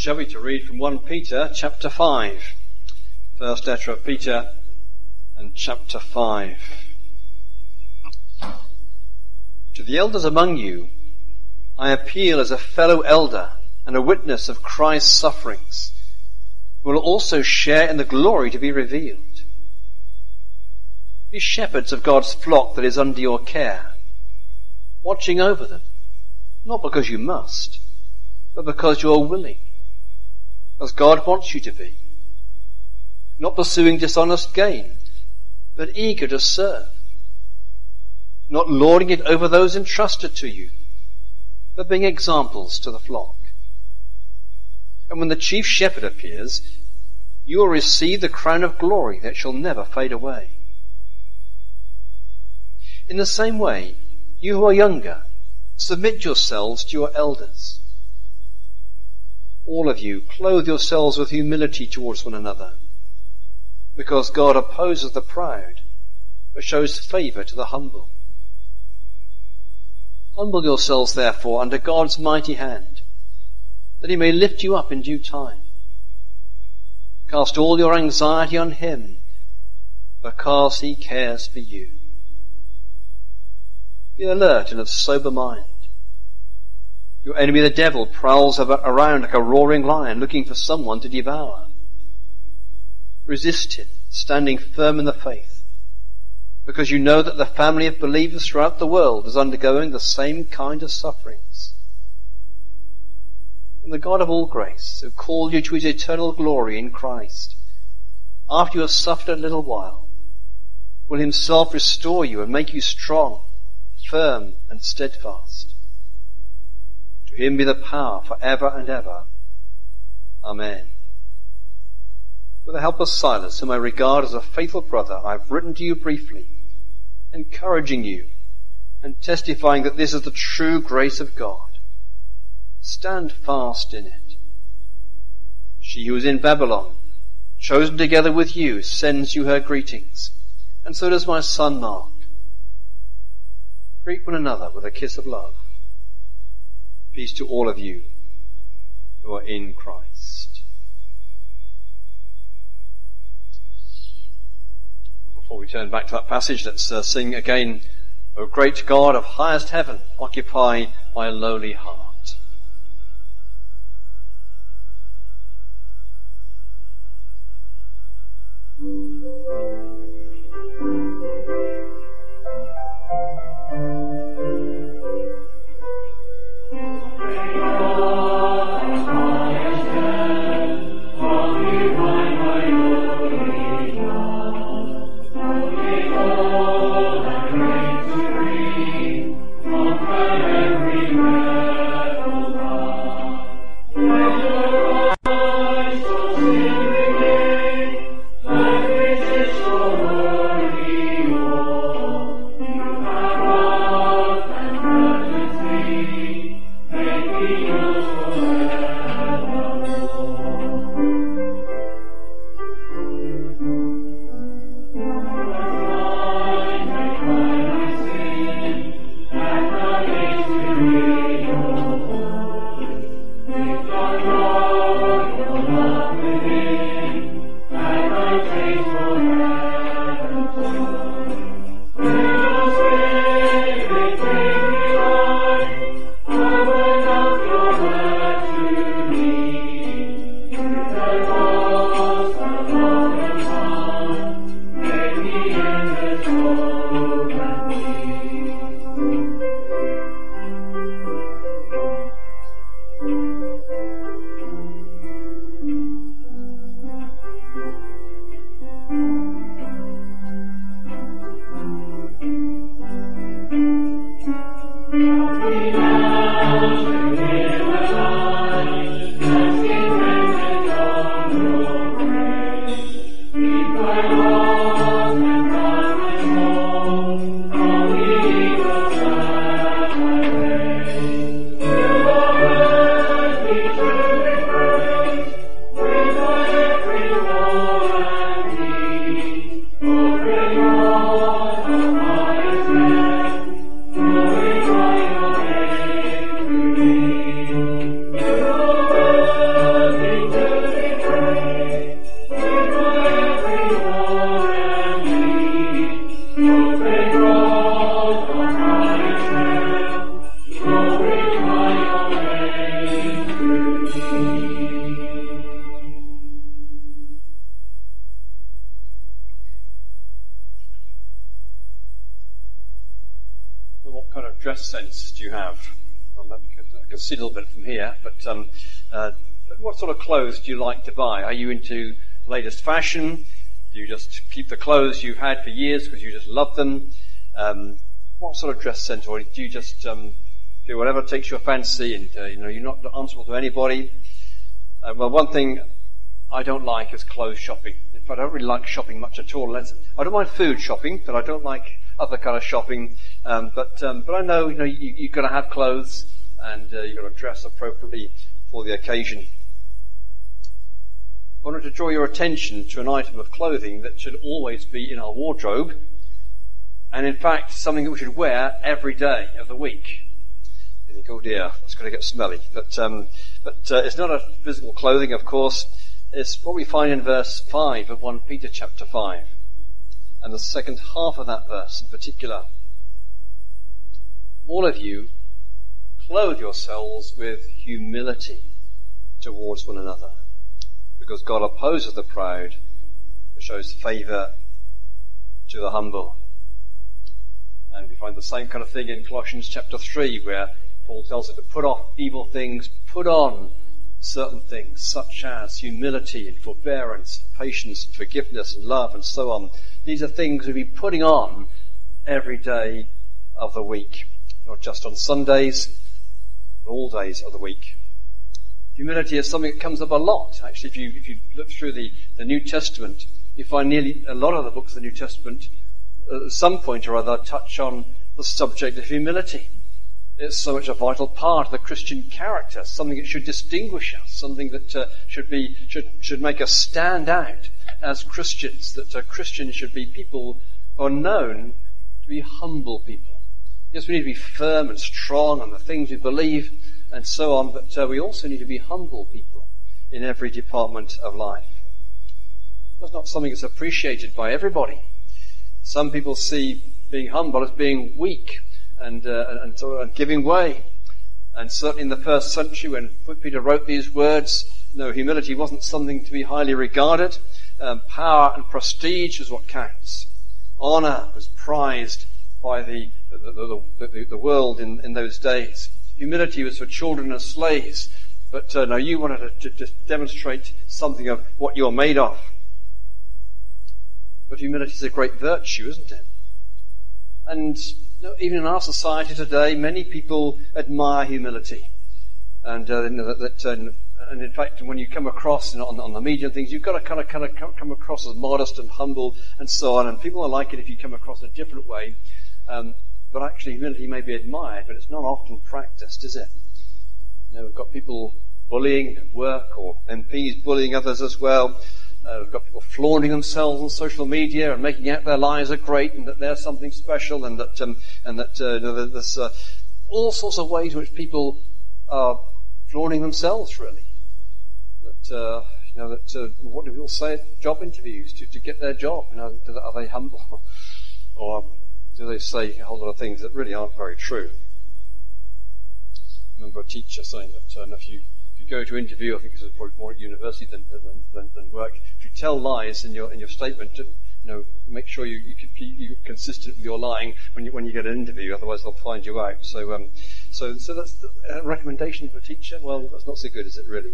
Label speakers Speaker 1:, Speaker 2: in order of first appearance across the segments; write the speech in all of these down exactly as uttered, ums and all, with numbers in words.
Speaker 1: shall we, to read from First Peter chapter five. First letter of Peter and chapter five. To the elders among you, I appeal as a fellow elder and a witness of Christ's sufferings, who will also share in the glory to be revealed. Be shepherds of God's flock that is under your care, watching over them, not because you must, but because you are willing, as God wants you to be, not pursuing dishonest gain, but eager to serve, not lording it over those entrusted to you, but being examples to the flock. And when the chief shepherd appears, you will receive the crown of glory that shall never fade away. In the same way, you who are younger, submit yourselves to your elders. All of you, clothe yourselves with humility towards one another, because God opposes the proud, but shows favour to the humble. Humble yourselves, therefore, under God's mighty hand, that he may lift you up in due time. Cast all your anxiety on him, because he cares for you. Be alert and of sober mind. Your enemy the devil prowls around like a roaring lion, looking for someone to devour. Resist him, standing firm in the faith, because you know that the family of believers throughout the world is undergoing the same kind of sufferings. And the God of all grace, who called you to his eternal glory in Christ, after you have suffered a little while, will himself restore you and make you strong, firm and steadfast. To him be the power for ever and ever. Amen. With the help of Silas, whom I regard as a faithful brother, I have written to you briefly, encouraging you and testifying that this is the true grace of God. Stand fast in it. She who is in Babylon, chosen together with you, sends you her greetings, and so does my son Mark. Greet one another with a kiss of love. Peace to all of you who are in Christ. Before we turn back to that passage, let's uh, sing again, O great God of highest heaven, occupy my lowly heart.
Speaker 2: God. What kind of dress sense do you have? Well, I can see a little bit from here, but um, uh, what sort of clothes do you like to buy? Are you into latest fashion? Do you just keep the clothes you've had for years because you just love them? Um, what sort of dress sense, or do you just um, do whatever takes your fancy, and uh, you know you're not answerable to anybody? Uh, well, one thing I don't like is clothes shopping. In fact, I don't really like shopping much at all. I don't mind food shopping, but I don't like other kind of shopping. Um, but um, but I know you know you, you've got to have clothes, and uh, you've got to dress appropriately for the occasion. I wanted to draw your attention to an item of clothing that should always be in our wardrobe, and in fact something that we should wear every day of the week. You think, oh dear, that's going to get smelly. But um, but uh, it's not a physical clothing, of course. It's what we find in verse five of First Peter chapter five, and the second half of that verse in particular. All of you clothe yourselves with humility towards one another, because God opposes the proud, but shows favour to the humble. And we find the same kind of thing in Colossians chapter three, where Paul tells us to put off evil things, put on certain things, such as humility and forbearance, patience and forgiveness and love and so on. These are things we'll be putting on every day of the week, not just on Sundays, but all days of the week. Humility is something that comes up a lot. Actually, if you if you look through the, the New Testament, you find nearly a lot of the books of the New Testament at some point or other touch on the subject of humility. It's so much a vital part of the Christian character, something that should distinguish us, something that uh, should be should should make us stand out as Christians. That uh, Christians should be people who are known to be humble people. Yes, we need to be firm and strong on the things we believe and so on, but uh, we also need to be humble people in every department of life. That's not something that's appreciated by everybody. Some people see being humble as being weak and uh, and, so, and giving way. And certainly in the first century, when Peter wrote these words, no, humility wasn't something to be highly regarded. Um, power and prestige was what counts. Honour was prized by the the, the, the, the world in, in those days. Humility was for children and slaves. But uh, no, you wanted to, to just demonstrate something of what you're made of. But humility is a great virtue, isn't it? And you know, even in our society today, many people admire humility. And uh, you know, that, that uh, and in fact, when you come across you know, on, on the media and things, you've got to kind of kind of come across as modest and humble and so on. And people will like it if you come across in a different way. Um, but actually, humility may be admired, but it's not often practiced, is it? You know, we've got people bullying at work, or M Ps bullying others as well. Uh, we've got people flaunting themselves on social media and making out their lives are great and that they're something special, and that um, and that uh, you know, there's uh, all sorts of ways in which people are flaunting themselves. Really, that uh, you know that uh, what do people say at job interviews to, to get their job? You know, are they humble, or do they say a whole lot of things that really aren't very true? I remember a teacher saying that uh, if you If you go to interview, I think this is probably more at university than, than, than, than work. If you tell lies in your in your statement, you know, make sure you you can keep you consistent with your lying when you when you get an interview. Otherwise, they'll find you out. So um, so so that's a recommendation for a teacher. Well, that's not so good, is it really?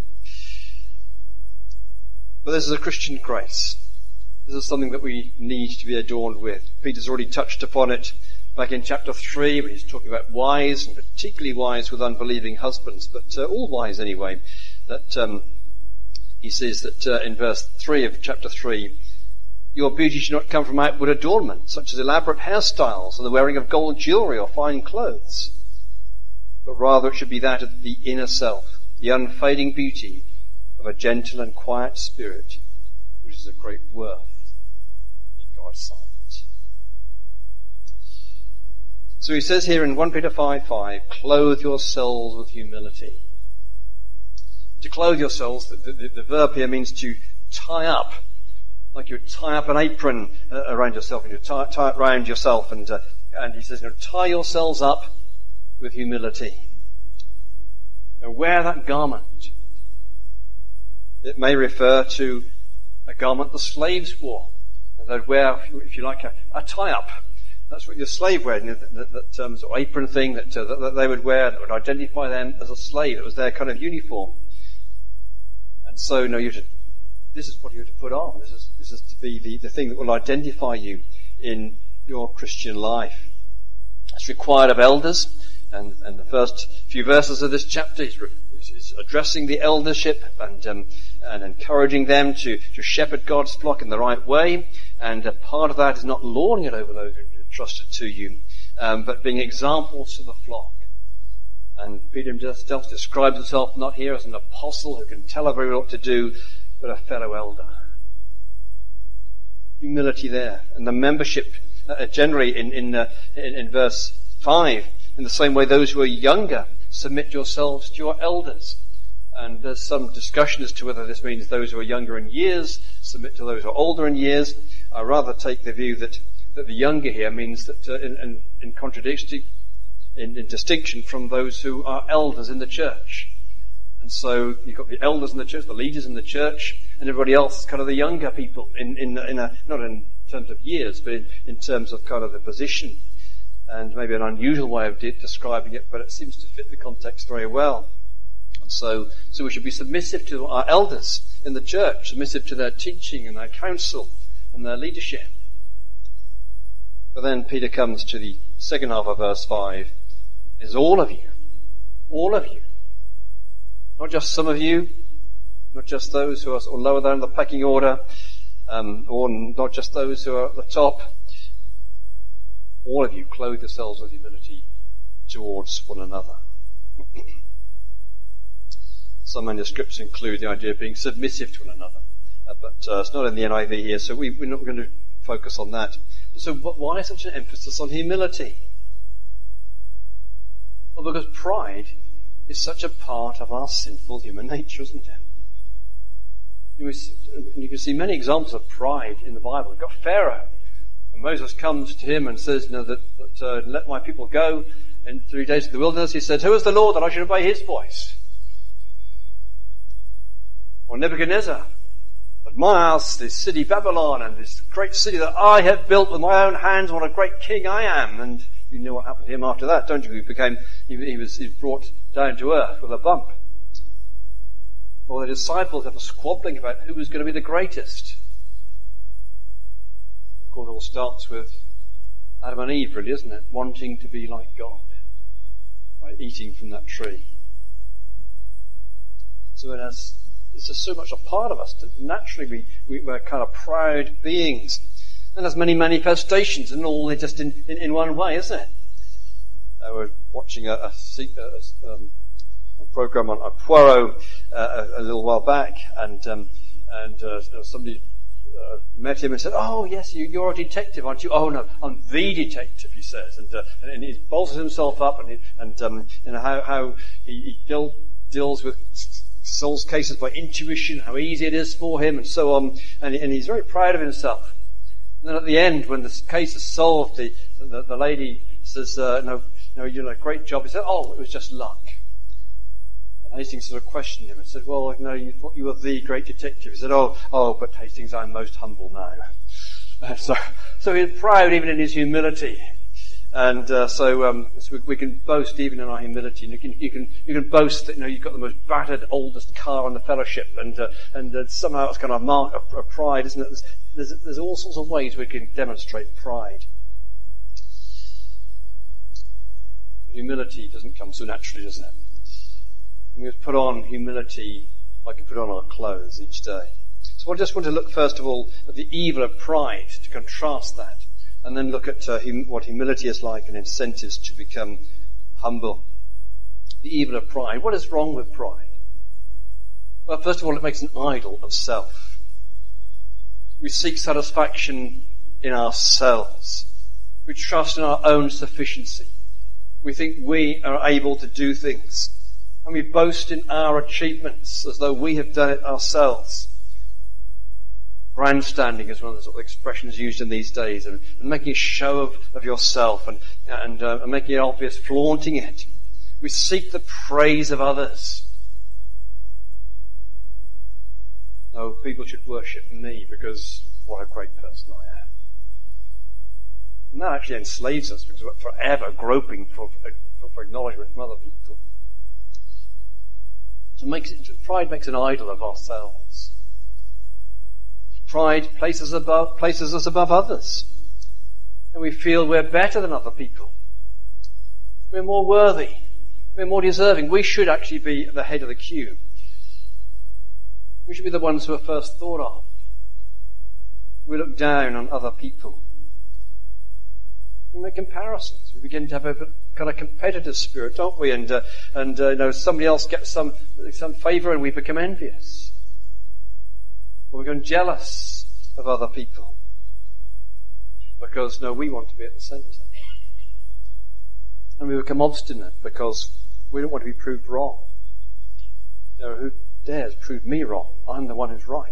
Speaker 2: But this is a Christian grace. This is something that we need to be adorned with. Peter's already touched upon it back in chapter three, when he's talking about wives, and particularly wives with unbelieving husbands, but uh, all wives anyway, that um, he says that uh, in verse three of chapter three, your beauty should not come from outward adornment, such as elaborate hairstyles and the wearing of gold jewelry or fine clothes, but rather it should be that of the inner self, the unfading beauty of a gentle and quiet spirit, which is of great worth in God's sight. So he says here in First Peter five five, clothe yourselves with humility. To clothe yourselves, the, the, the verb here means to tie up, like you would tie up an apron uh, around yourself, and you tie, tie it around yourself, and uh, and he says, you know, tie yourselves up with humility. Now wear that garment. It may refer to a garment the slaves wore. They'd wear, if you like, a, a tie-up. That's what your slave wear, you know, that, that um, sort of apron thing that, uh, that, that they would wear that would identify them as a slave. It was their kind of uniform. And so, you know, you to, this is what you're to put on. This is, this is to be the, the thing that will identify you in your Christian life. It's required of elders, and, and the first few verses of this chapter is, is addressing the eldership and, um, and encouraging them to, to shepherd God's flock in the right way. And a part of that is not lording it over those who are trusted to you, um, but being examples to the flock. And Peter himself describes himself not here as an apostle who can tell everyone what to do, but a fellow elder. Humility there. And the membership, uh, generally in, in, uh, in, in verse five, in the same way those who are younger, submit yourselves to your elders. And there's some discussion as to whether this means those who are younger in years submit to those who are older in years. I rather take the view that, that the younger here means that uh, in, in, in contradiction, in, in distinction from those who are elders in the church. And so you've got the elders in the church, the leaders in the church, and everybody else, kind of the younger people, in, in, in a, not in terms of years, but in, in terms of kind of the position. And maybe an unusual way of de- describing it, but it seems to fit the context very well. And so, so we should be submissive to our elders in the church, submissive to their teaching and their counsel and their leadership. But then Peter comes to the second half of verse five. Is all of you. All of you. Not just some of you, not just those who are sort of lower down the pecking order, um, or not just those who are at the top. All of you clothe yourselves with humility towards one another. Some manuscripts include the idea of being submissive to one another, uh, but uh, it's not in the N I V here, so we, we're not going to focus on that. So why such an emphasis on humility? Well, because pride is such a part of our sinful human nature, isn't it? You, you can see many examples of pride in the Bible. You've got Pharaoh, and Moses comes to him and says, you know, that, that uh, let my people go. In three days of the wilderness, he said, who is the Lord that I should obey his voice? Or Nebuchadnezzar, but my house, this city Babylon, and this great city that I have built with my own hands, what a great king I am. And you know what happened to him after that, don't you? He became, he, he was he was brought down to earth with a bump. Or the disciples have a squabbling about who was going to be the greatest. Of course, it all starts with Adam and Eve, really, isn't it? Wanting to be like God by eating from that tree. So it has, it's just so much a part of us. Naturally, we, we, we're kind of proud beings. And there's many manifestations, and all just in, in, in one way, isn't it? Uh, we're watching a, a, a, um, a program on, on Poirot uh, a, a little while back, and um, and uh, somebody uh, met him and said, "Oh, yes, you, you're a detective, aren't you?" "Oh, no, I'm the detective," he says, and uh, and he bolsters himself up, and he, and um, and how how he, he deal, deals with solves cases by intuition, how easy it is for him, and so on, and, and he's very proud of himself. And then at the end, when the case is solved, the, the, the lady says, uh, no, no, you did a great job. He said, "Oh, it was just luck." And Hastings sort of questioned him and said, "Well, you know, you thought you were the great detective." He said, oh, oh, but Hastings, I'm most humble now. And so, so he's proud even in his humility. And uh, so, um, so we, we can boast even in our humility. And you can, you can, you can boast that, you know, you've got the most battered, oldest car in the fellowship, and uh, and uh, somehow it's kind of a mark of, of pride, isn't it? There's, there's, there's all sorts of ways we can demonstrate pride. Humility doesn't come so naturally, doesn't it? We must put on humility like we put on our clothes each day. So I just want to look first of all at the evil of pride to contrast that. And then look at uh, hum- what humility is like and incentives to become humble. The evil of pride. What is wrong with pride? Well, first of all, it makes an idol of self. We seek satisfaction in ourselves. We trust in our own sufficiency. We think we are able to do things. And we boast in our achievements as though we have done it ourselves. Grandstanding is one of the sort of expressions used in these days, and, and making a show of, of yourself and, and, uh, and making it obvious, flaunting it. We seek the praise of others. No, people should worship me because what a great person I am. And that actually enslaves us because we're forever groping for, for, for acknowledgement from other people. So makes it, pride makes an idol of ourselves. Pride places above, places us above others. And we feel we're better than other people. We're more worthy. We're more deserving. We should actually be at the head of the queue. We should be the ones who are first thought of. We look down on other people. We make comparisons. We begin to have a kind of competitive spirit, don't we? And uh, and uh, you know, somebody else gets some some favour, and we become envious. Or we become jealous of other people because no, we want to be at the centre. And we become obstinate because we don't want to be proved wrong. You know, who dares prove me wrong? I'm the one who's right.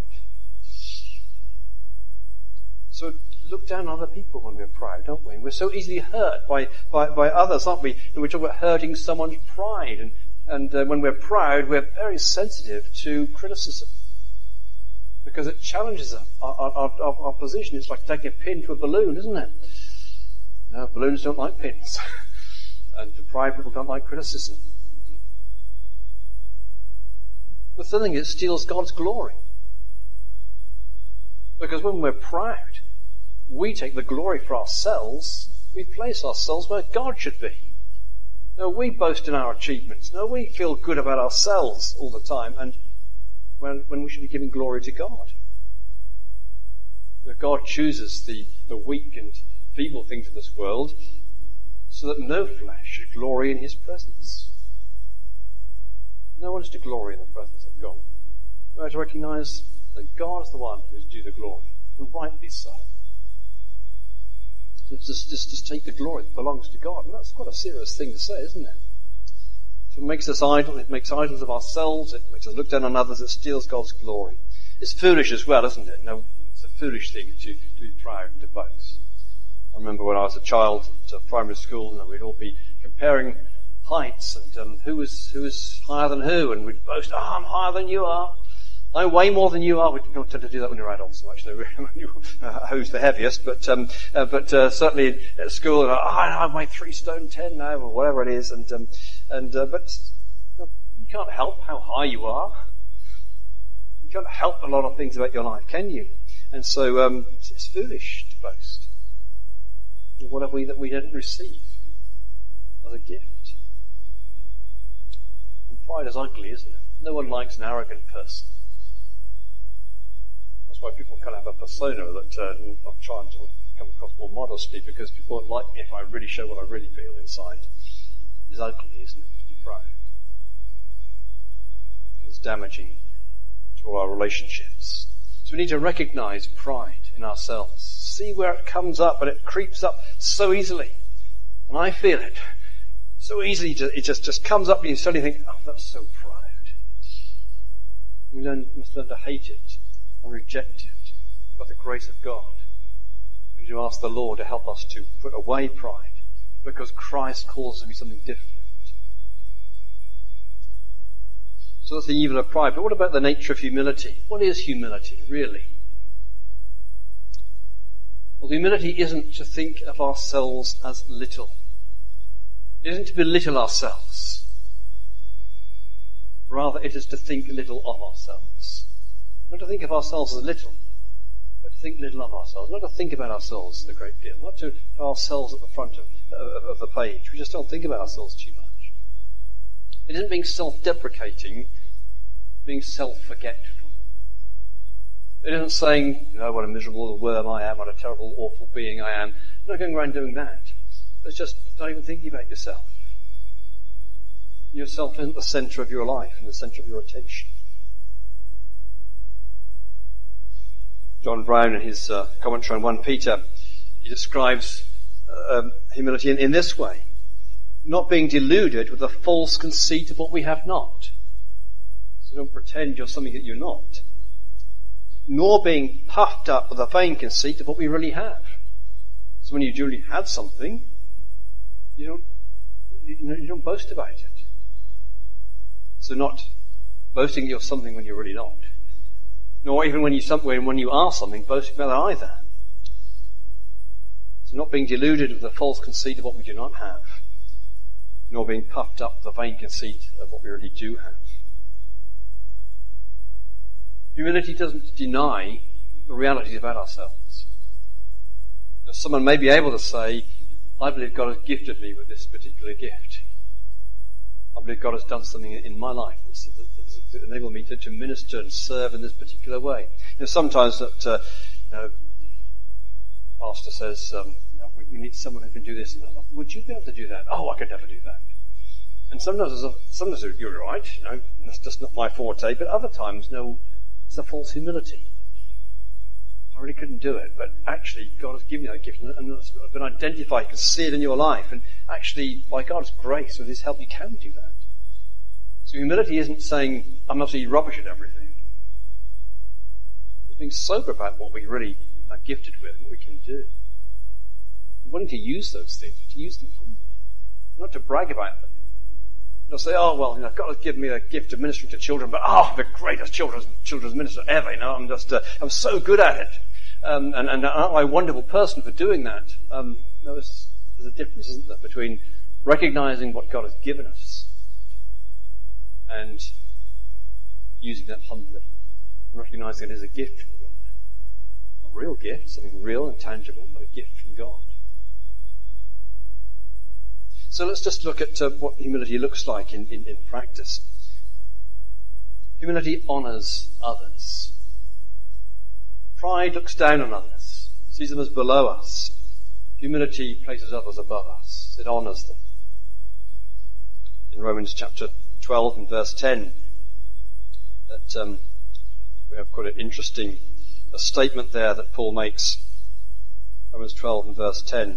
Speaker 2: So look down on other people when we're proud, don't we? And we're so easily hurt by, by, by others, aren't we? And we talk about hurting someone's pride. And, and uh, when we're proud, we're very sensitive to criticism. Because it challenges our, our, our, our position. It's like taking a pin to a balloon, isn't it? No, balloons don't like pins. And pride people don't like criticism. The thing is, it steals God's glory. Because when we're proud, we take the glory for ourselves. We place ourselves where God should be. No, we boast in our achievements. No, we feel good about ourselves all the time. And when, when we should be giving glory to God. God chooses the, the weak and feeble things of this world so that no flesh should glory in his presence. No one is to glory in the presence of God. We have to recognize that God is the one who is due the glory, and rightly so. So just, just, just take the glory that belongs to God. And that's quite a serious thing to say, isn't it? So it makes us idle, it makes idols of ourselves, it makes us look down on others, it steals God's glory. It's foolish as well, isn't it? No, it's a foolish thing to, to be proud and to boast. I remember when I was a child at primary school, and we'd all be comparing heights and um, who was who was higher than who, and we'd boast, oh, I'm higher than you are. I weigh more than you are. We don't tend to do that when you're adults so much, though. uh, who's the heaviest? But um, uh, but uh, certainly at school, oh, I weigh three stone ten now, or whatever it is. And um, and uh, but you can't help how high you are. You can't help a lot of things about your life, can you? And so um, it's foolish to boast. What have we that we didn't receive as a gift? And pride is ugly, isn't it? No one likes an arrogant person. That's why people kind of have a persona that uh, I'm trying to come across more modestly, because people won't like me if I really show what I really feel inside. It's ugly, isn't it, to be proud? It's damaging to all our relationships. So we need to recognize pride in ourselves. See where it comes up, and it creeps up so easily. And I feel it. So easily, it just, just comes up and you suddenly think, oh, that's so proud. We learn, must learn to hate it and reject it by the grace of God. We need to ask the Lord to help us to put away pride, because Christ calls us to be something different. So that's the evil of pride. But what about the nature of humility? What is humility, really? Well, humility isn't to think of ourselves as little. It isn't to belittle ourselves. Rather, it is to think little of ourselves. Not to think of ourselves as little, but to think little of ourselves. Not to think about ourselves a great deal. Not to have ourselves at the front of, of, of the page. We just don't think about ourselves too much. It isn't being self-deprecating, being self-forgetful. It isn't saying, oh, what a miserable little worm I am, what a terrible, awful being I am. You're not going around doing that. It's just not even thinking about yourself. Yourself isn't the centre of your life and the centre of your attention. John Brown, in his uh, commentary on First Peter, he describes uh, um, humility in, in this way. Not being deluded with a false conceit of what we have not. So don't pretend you're something that you're not. Nor being puffed up with a vain conceit of what we really have. So when you duly have something, you don't, you, you don't boast about it. So not boasting you're something when you're really not. Nor even when you, when you are something, boasting about it either. So not being deluded with the false conceit of what we do not have, nor being puffed up with the vain conceit of what we really do have. Humility doesn't deny the realities about ourselves. Now, someone may be able to say, I believe God has gifted me with this particular gift. I believe God has done something in my life that's, that's enabled me to, to minister and serve in this particular way. You know, sometimes that, uh, you know, pastor says, um, you know, we need someone who can do this. Would you be able to do that? Oh, I could never do that. And sometimes, there's a, sometimes you're right, you know, that's just not my forte, but other times, no, it's a false humility. I really couldn't do it, but actually God has given you that gift, and, and it's been identified. You can see it in your life, and actually, by God's grace, with His help, you can do that. So humility isn't saying, I'm absolutely rubbish at everything. It's being sober about what we really are gifted with, what we can do. And wanting to use those things, to use them for, not to brag about them. Not say, oh, well, you know, God has given me a gift of ministering to children, but oh, I'm the greatest children's, children's minister ever, you know, I'm just, uh, I'm so good at it. Um, and, and aren't I a wonderful person for doing that? Um, no, there's, there's a difference, isn't there, between recognizing what God has given us and using that humbly, recognizing it as a gift from God. A real gift, something real and tangible, but a gift from God. So let's just look at uh, what humility looks like in, in, in practice. Humility honours others. Pride looks down on others, sees them as below us. Humility places others above us. It honours them. In Romans chapter twelve and verse ten, that um, we have quite an interesting a statement there that Paul makes. Romans twelve and verse ten.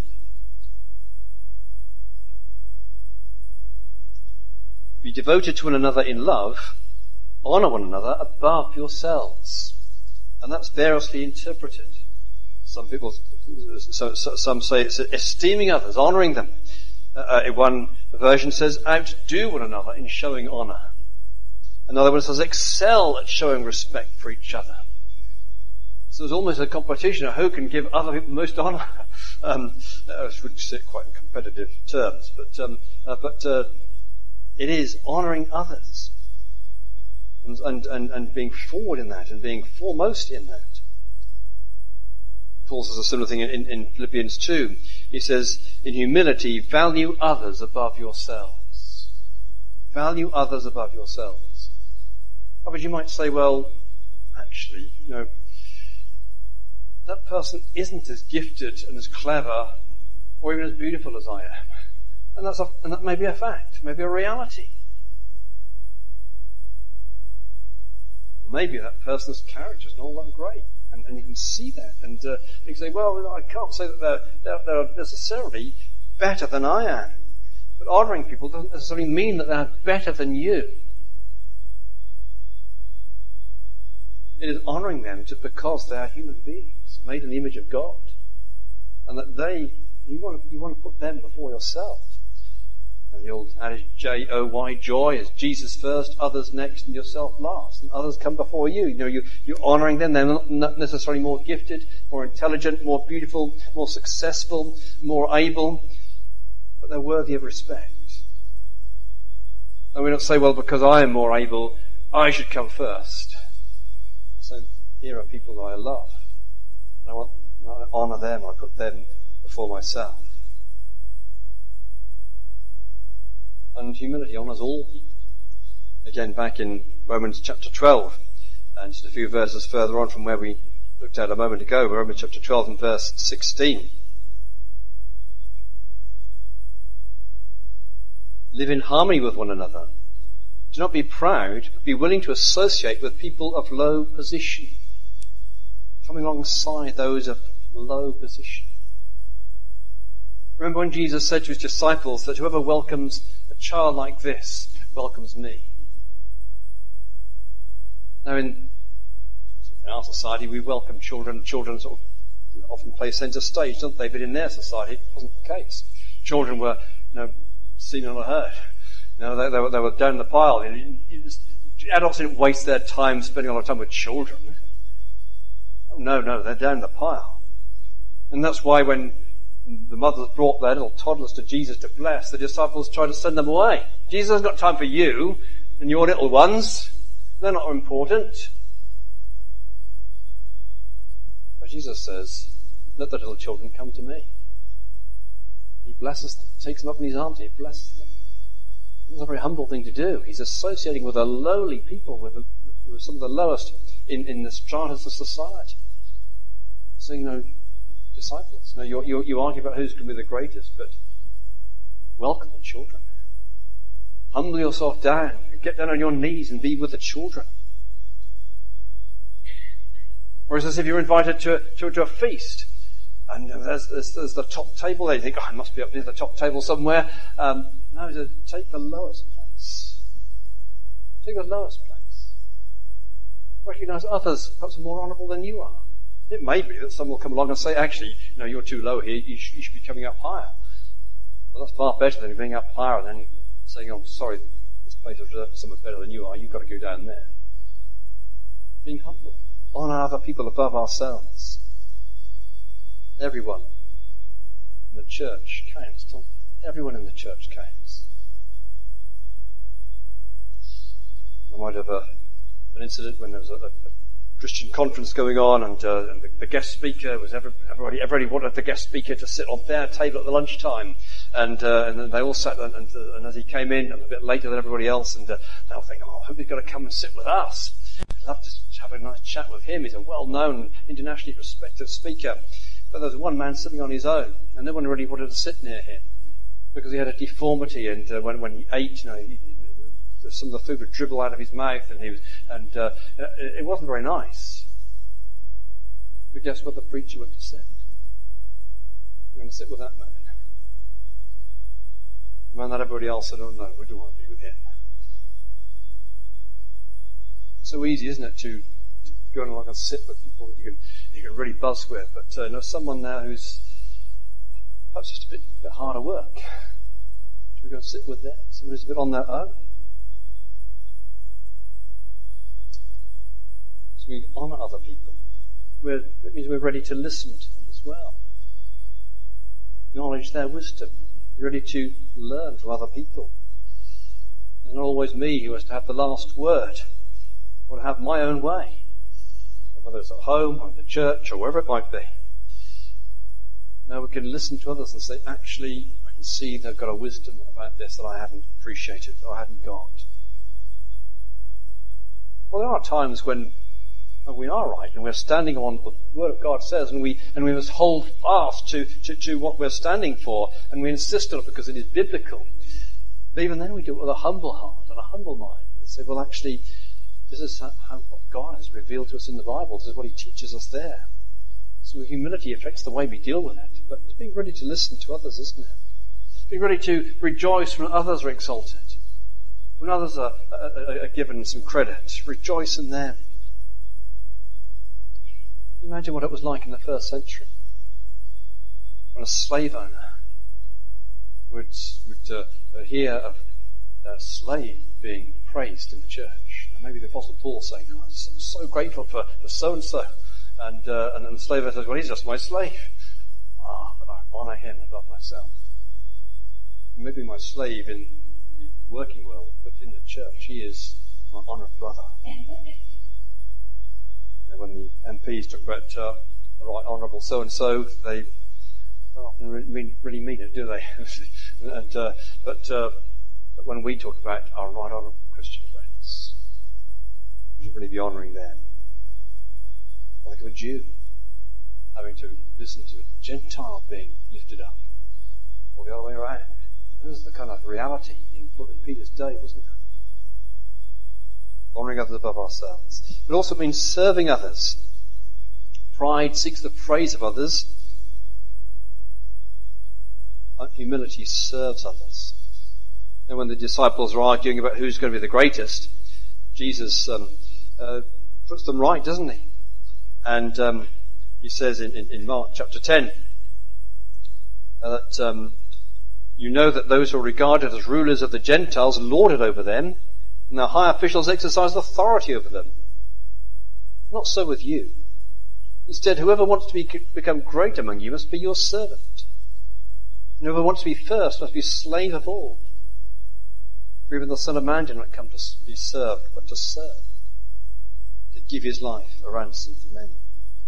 Speaker 2: Be devoted to one another in love, honour one another above yourselves. And that's variously interpreted. Some people, so, so, some say it's esteeming others, honouring them. Uh, one version says outdo one another in showing honour. Another one says excel at showing respect for each other. So there's almost a competition of who can give other people most honour. um, I wouldn't say it quite in competitive terms, but um, uh, but. Uh, It is honouring others and, and, and, and being forward in that and being foremost in that. Paul says a similar thing in, in Philippians two. He says, in humility, value others above yourselves. Value others above yourselves. But you might say, well, actually, you know, that person isn't as gifted and as clever or even as beautiful as I am. And that's a, and that may be a fact, maybe a reality. Maybe that person's character is not all that great, and, and you can see that. And uh, you can say, well, I can't say that they're, they're, they're necessarily better than I am. But honouring people doesn't necessarily mean that they're better than you. It is honouring them to, because they are human beings, made in the image of God. And that they, you want to, you want to put them before yourself. The old adage, J O Y, joy, is Jesus first, others next, and yourself last. And others come before you. You know, you, you're honouring them. They're not necessarily more gifted, more intelligent, more beautiful, more successful, more able, but they're worthy of respect. And we don't say, well, because I am more able, I should come first. So here are people that I love. And I want to honour them. I put them before myself. And humility honours all people. Again, back in Romans chapter twelve, and just a few verses further on from where we looked at a moment ago, Romans chapter twelve and verse sixteen. Live in harmony with one another. Do not be proud, but be willing to associate with people of low position. Coming alongside those of low position. Remember when Jesus said to his disciples that whoever welcomes a child like this welcomes me. Now in, in our society we welcome children. Children sort of often play centre stage, don't they? But in their society it wasn't the case. Children were, you know, seen and heard. You know, they, they, were, they were down the pile. You know, you just, adults didn't waste their time spending a lot of time with children. Oh, no, no, they're down the pile. And that's why when the mothers brought their little toddlers to Jesus to bless, the disciples tried to send them away. Jesus hasn't got time for you and your little ones. They're not important. But Jesus says, let the little children come to me. He blesses them, takes them up in his arms, he blesses them. It's a very humble thing to do. He's associating with a lowly people, with, a, with some of the lowest in, in the stratas of society. So, you know, disciples, you know, you, you, you argue about who's going to be the greatest, but welcome the children. Humble yourself down, get down on your knees and be with the children. Or it's as if you're invited to, to, to a feast. And there's, there's, there's the top table there. You think, oh, I must be up near the top table somewhere. Um, no, to take the lowest place. Take the lowest place. Recognize others perhaps more honourable than you are. It may be that someone will come along and say, actually, you know, you're too low here. You, sh- you should be coming up higher. Well, that's far better than being up higher and then saying, oh, sorry, this place is reserved for someone better than you are. You've got to go down there. Being humble. Honour other people above ourselves. Everyone in the church counts. Everyone in the church counts. I might have a, an incident when there was a, a, a Christian conference going on, and, uh, and the, the guest speaker was every, everybody. Everybody wanted the guest speaker to sit on their table at the lunchtime, and uh, and then they all sat. And, and, uh, and as he came in, a bit later than everybody else, and uh, they all think, "Oh, I hope he's going to come and sit with us. I'd love to have a nice chat with him. He's a well-known, internationally respected speaker." But there was one man sitting on his own, and no one really wanted to sit near him because he had a deformity, and uh, when when he ate, you know, he, some of the food would dribble out of his mouth, and he was, and uh, it, it wasn't very nice. But guess what? The preacher went to sit. We're going to sit with that man. The man that everybody else said, "Oh no, we don't want to be with him." It's so easy, isn't it, to, to go along and sit with people that you can you can really buzz with, but uh, know someone now who's perhaps just a bit, a bit harder work. Should we go and sit with them? Somebody who's a bit on their own. So we honour other people. We're, it means we're ready to listen to them as well. Acknowledge their wisdom. We're ready to learn from other people. It's not always me who has to have the last word, or to have my own way. Whether it's at home or in the church or wherever it might be. Now we can listen to others and say, actually, I can see they've got a wisdom about this that I haven't appreciated, that I haven't got. Well, there are times when, when we are right and we're standing on what the Word of God says, and we and we must hold fast to, to, to what we're standing for, and we insist on it because it is biblical. But even then we do it with a humble heart and a humble mind and say, well, actually, this is how what God has revealed to us in the Bible. This is what He teaches us there. So humility affects the way we deal with it. But it's being ready to listen to others, isn't it? Being ready to rejoice when others are exalted. When others are, are, are given some credit. Rejoice in them. Imagine what it was like in the first century. When a slave owner would, would uh, hear of a slave being praised in the church. And maybe the Apostle Paul saying, oh, I'm so grateful for, for so-and-so. And, uh, and then the slave says, well, he's just my slave. Ah, but I honour him above myself. Maybe my slave in the working world, but in the church, he is my honoured brother. You know, when the M Ps talk about uh, the right honourable so-and-so, they don't often really, really mean it, do they? and, uh, but, uh, but when we talk about our right honourable Christian friends, we should really be honouring them. Like a Jew having to listen to a Gentile being lifted up, or the other way around. This is the kind of reality in Peter's day, wasn't it? Honouring others above ourselves. It also means serving others. Pride seeks the praise of others. Humility serves others. And when the disciples are arguing about who's going to be the greatest, Jesus um, uh, puts them right, doesn't he? And um, he says in, in, in Mark chapter ten uh, that um, you know that those who are regarded as rulers of the Gentiles lord it over them, and their high officials exercise authority over them. Not so with you.
Speaker 1: Instead, whoever wants to be, become great among you must be your servant. And whoever wants to be first must be slave of all. For even the Son of Man did not come to be served, but to serve, to give his life a ransom for many.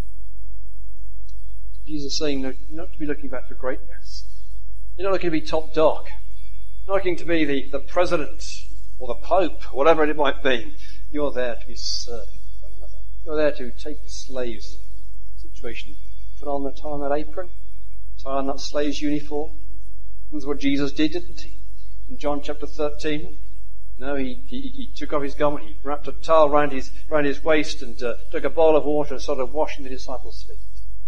Speaker 1: Jesus is saying, no, not to be looking back for greatness. You're not looking to be top dog. You're not looking to be the, the president or the pope, whatever it might be. You're there to be serving one another. You're there to take the slave's situation, put on the tie on that apron, tie on that slave's uniform. That's what Jesus did, didn't he? In John chapter thirteen. No, he, he, he took off his garment, he wrapped a towel around his, around his waist and uh, took a bowl of water and started washing the disciples' feet.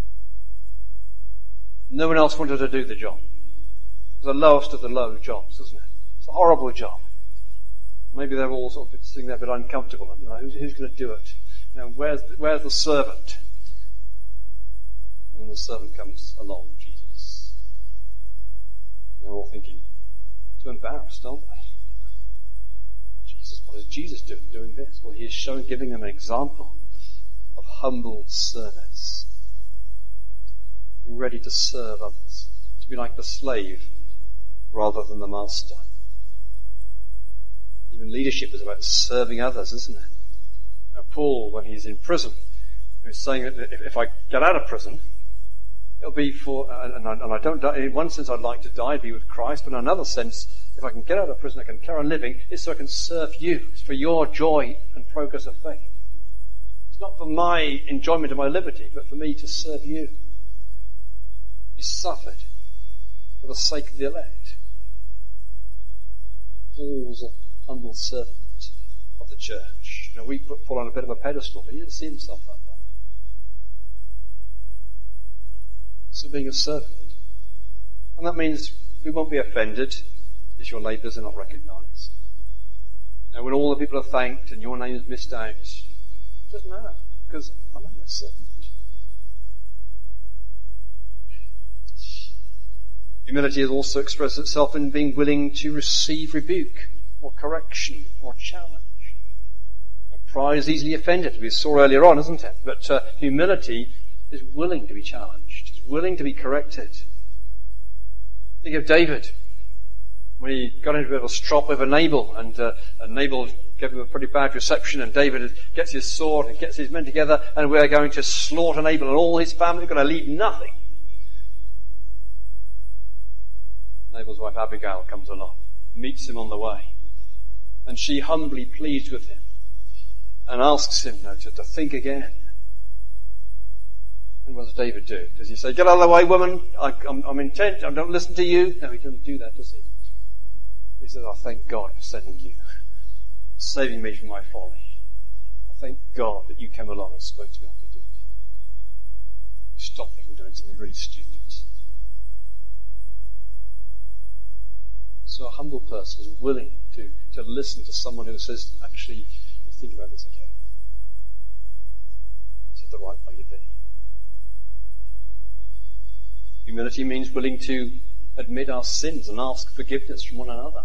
Speaker 1: No one else wanted to do the job. It was the lowest of the low jobs, isn't it? It's a horrible job. Maybe they're all sort of sitting there a bit uncomfortable. You know, who's, who's going to do it? You know, where's, where's the servant? And when the servant comes along, Jesus. They're all thinking, too embarrassed, aren't they? Jesus, what is Jesus doing, doing this? Well, he is showing, giving them an example of humble service. Being ready to serve others. To be like the slave rather than the master. Even leadership is about serving others, isn't it? Now, Paul, when he's in prison, he's saying that if, if I get out of prison, it'll be for, and, and, and I don't die, in one sense I'd like to die, be with Christ, but in another sense, if I can get out of prison, I can carry on living, it's so I can serve you. It's for your joy and progress of faith. It's not for my enjoyment of my liberty, but for me to serve you. He suffered for the sake of the elect. Paul was a humble servant of the church. You know, we put Paul on a bit of a pedestal, but he didn't see himself that way. So being a servant. And that means we won't be offended if your labours are not recognised. Now, when all the people are thanked and your name is missed out, it doesn't matter, because I'm only a servant. Humility has also expressed itself in being willing to receive rebuke or correction or challenge. Now, pride is easily offended, as we saw earlier on, isn't it? But uh, humility is willing to be challenged, is willing to be corrected. Think of David, when he got into a bit of a strop over Nabal, and, uh, and Nabal gave him a pretty bad reception, and David gets his sword and gets his men together, and we're going to slaughter Nabal and all his family, we're going to leave nothing. Nabal's wife Abigail comes along, meets him on the way, and she humbly pleads with him and asks him no, to, to think again. And what does David do? Does he say, get out of the way, woman, I, I'm, I'm intent, I don't listen to you? No, he doesn't do that, does he? He says, I thank God for sending you, saving me from my folly. I thank God that you came along and spoke to me like you did. You stopped me from doing something really stupid. So a humble person is willing to, to listen to someone who says, actually, think about this again. This is the right way to be. Humility means willing to admit our sins and ask forgiveness from one another.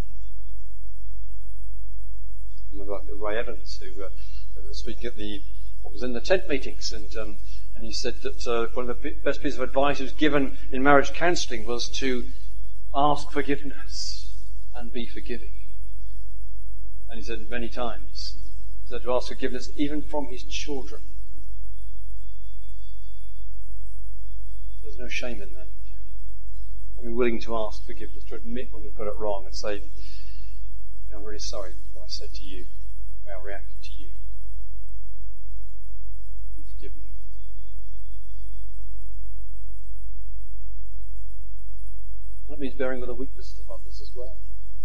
Speaker 1: I remember Ray Evans, who uh, was speaking at the what was in the tent meetings, and um, and he said that uh, one of the best pieces of advice he was given in marriage counselling was to ask forgiveness and be forgiving. And he said many times, he said to ask forgiveness even from his children. There's no shame in that. We're willing to ask forgiveness, to admit when we've got it wrong and say, I'm really sorry for what I said to you, how I reacted to you. And forgive me. That means bearing with the weaknesses of others as well.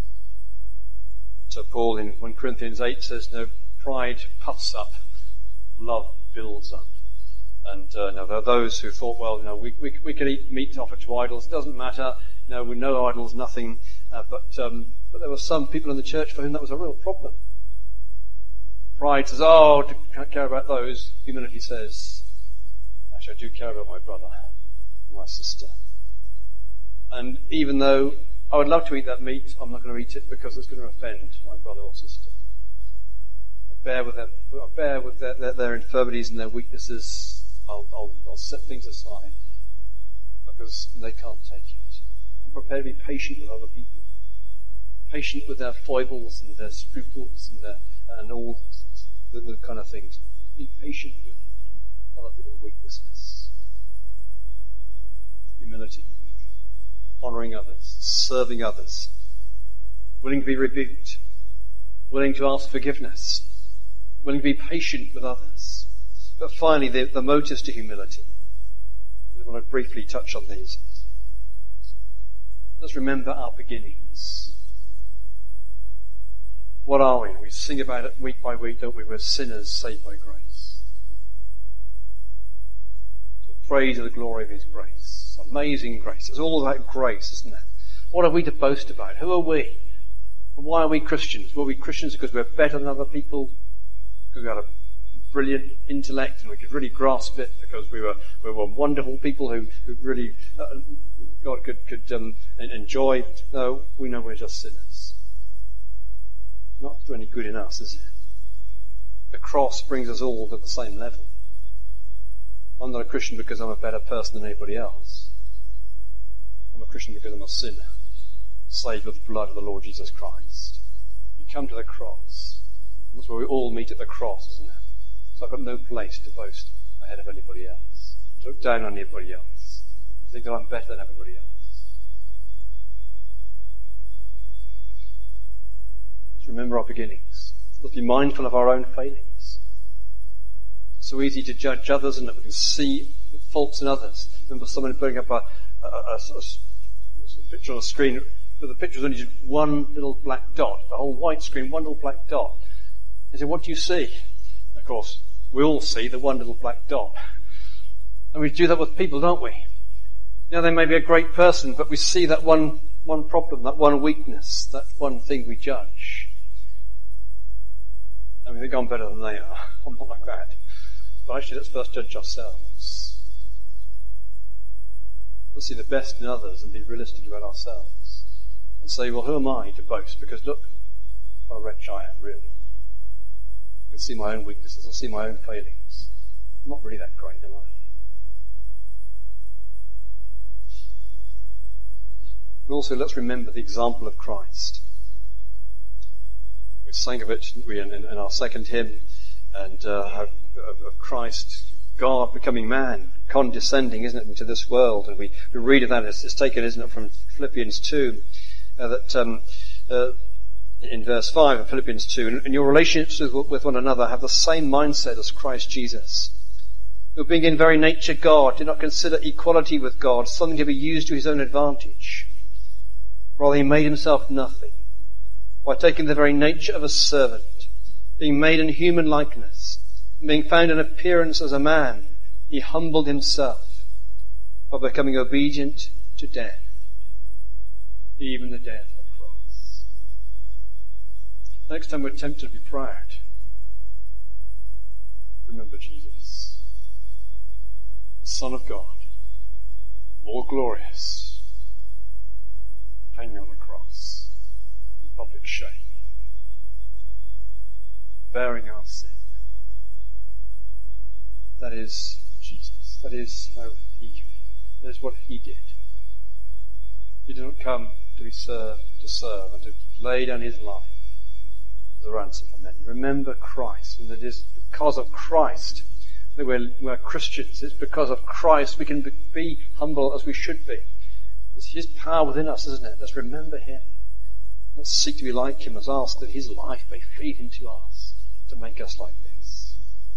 Speaker 1: So Paul in First Corinthians eight says, no, pride puffs up, love builds up. And uh, now there are those who thought, well, you know, we we, we can eat meat offered to idols. It doesn't matter. You know, we know idols, nothing. Uh, but um, but there were some people in the church for whom that was a real problem. Pride says, oh, I don't care about those. Humility says, actually, I do care about my brother and my sister. And even though I would love to eat that meat, I'm not going to eat it because it's going to offend my brother or sister. I bear with their, I bear with their, their, their infirmities and their weaknesses
Speaker 2: I'll, I'll, I'll set things aside because they can't take it. I'm prepared to be patient with other people. Patient with their foibles and their scruples and their, and all the, the kind of things. Be patient with other people's weaknesses. Humility. Honouring others. Serving others. Willing to be rebuked. Willing to ask forgiveness. Willing to be patient with others. But finally, the, the motives to humility. I want to briefly touch on these. Let's remember our beginnings. What are we? We sing about it week by week, don't we? We're sinners saved by grace. So praise of the glory of His grace. Amazing grace. It's all about grace, isn't it? What are we to boast about? Who are we? And why are we Christians? Well, we Christians because we're better than other people, because we had a brilliant intellect and we could really grasp it, because we were we were wonderful people who, who really uh, God could could um, enjoy. No, we know we're just sinners. Not through any good in us, is it? The cross brings us all to the same level. I'm not a Christian because I'm a better person than anybody else. I'm a Christian because I'm a sinner, saved with the blood of the Lord Jesus Christ. You come to the cross. That's where we all meet at the cross, isn't it? So I've got no place to boast ahead of anybody else, to look down on anybody else, to think that I'm better than everybody else. Let's remember our beginnings. Let's be mindful of our own failings. It's so easy to judge others and that we can see the faults in others. Remember someone putting up a, a, a, a, a picture on a screen, but the picture was only just one little black dot, the whole white screen, one little black dot. They said, what do you see? And of course, we all see the one little black dot. And we do that with people, don't we? You know, they may be a great person, but we see that one, one problem, that one weakness, that one thing we judge. And we think, I'm better than they are. I'm not like that. But actually, let's first judge ourselves. Let's see the best in others and be realistic about ourselves. And say, well, who am I to boast? Because look, what a wretch I am, really. I can see my own weaknesses. I see my own failings. I'm not really that great, am I? And also, let's remember the example of Christ. We sang of it, didn't we, in, in our second hymn, and uh, of, of Christ, God becoming man, condescending, isn't it, into this world. And we, we read of that. It's, it's taken, isn't it, from Philippians two, uh, that um, uh, in verse five of Philippians two, in, in your relationships with, with one another, have the same mindset as Christ Jesus, who being in very nature God, did not consider equality with God something to be used to his own advantage. Rather, he made himself nothing, by taking the very nature of a servant, being made in human likeness, and being found in appearance as a man, he humbled himself by becoming obedient to death, even the death of the cross. Next time we're tempted to be proud, remember Jesus, the Son of God, all glorious, hanging on the cross, in public shame, bearing our sin. That is Jesus. That is how he came. That is what he did. He did not come to be served, to serve, and to lay down his life as a ransom for many. Remember Christ, and it is because of Christ that we're, we're Christians. It's because of Christ we can be, be humble as we should be. It's his power within us, isn't it? Let's remember him. Let's seek to be like him. Let's ask that his life may feed into us to make us like this.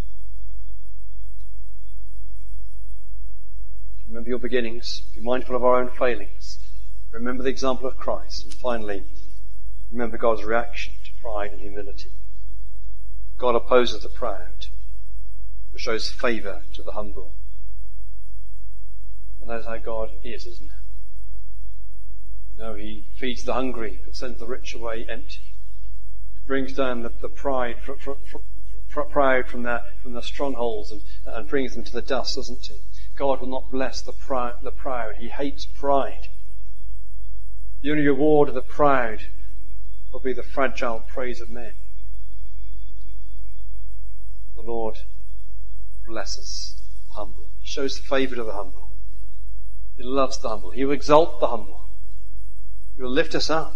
Speaker 2: Remember your beginnings. Be mindful of our own failings. Remember the example of Christ. And finally, remember God's reaction to pride and humility. God opposes the proud, but shows favour to the humble. And that is how God is, isn't it? No, he feeds the hungry, but sends the rich away empty. He brings down the, the pride, fr- fr- fr- fr- pride from their from the strongholds and, and brings them to the dust, doesn't he? God will not bless the proud. The proud. He hates pride. The only reward of the proud will be the fragile praise of men. The Lord blesses humble. He shows the favour to the humble. He loves the humble. He will exalt the humble. He will lift us up.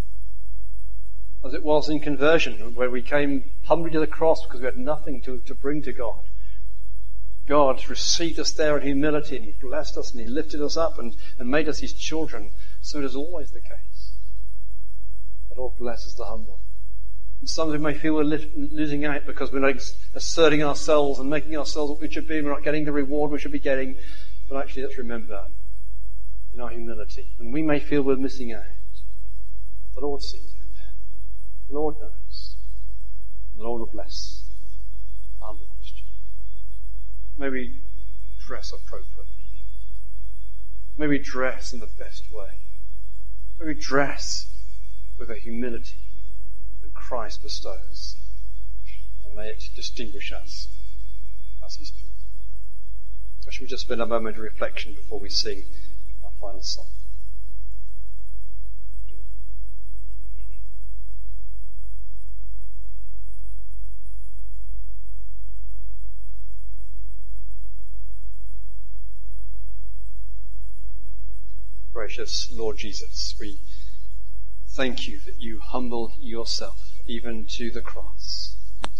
Speaker 2: As it was in conversion, where we came humbly to the cross because we had nothing to, to bring to God. God received us there in humility, and He blessed us, and He lifted us up and, and made us His children. So it is always the case. The Lord blesses the humble. And some we may feel we're losing out because we're not asserting ourselves and making ourselves what we should be, and we're not getting the reward we should be getting. But actually, let's remember, in our humility, and we may feel we're missing out, the Lord sees it. The Lord knows. The Lord will bless the humble Christian. May we dress appropriately. May we dress in the best way. May we dress with the humility that Christ bestows. And may it distinguish us as His people. So should we just spend a moment of reflection before we sing our final song? Gracious Lord Jesus, we thank You that You humbled Yourself even to the cross.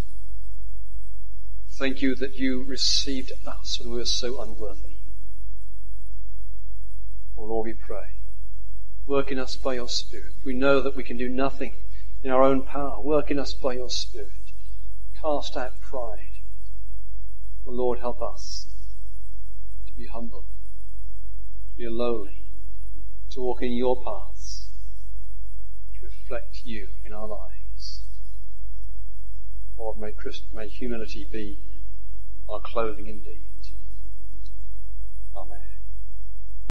Speaker 2: Thank You that You received us when we were so unworthy. Oh Lord, we pray, work in us by Your Spirit. We know that we can do nothing in our own power. Work in us by Your Spirit. Cast out pride. Oh Lord, help us to be humble, to be lowly, to walk in Your paths, to reflect You in our lives. Lord, may, Christ, may humility be our clothing indeed.